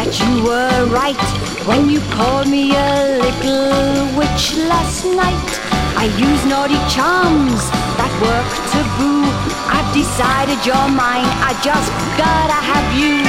You were right when you called me a little witch last night. I use naughty charms that work taboo. I've decided you're mine, I just gotta have you.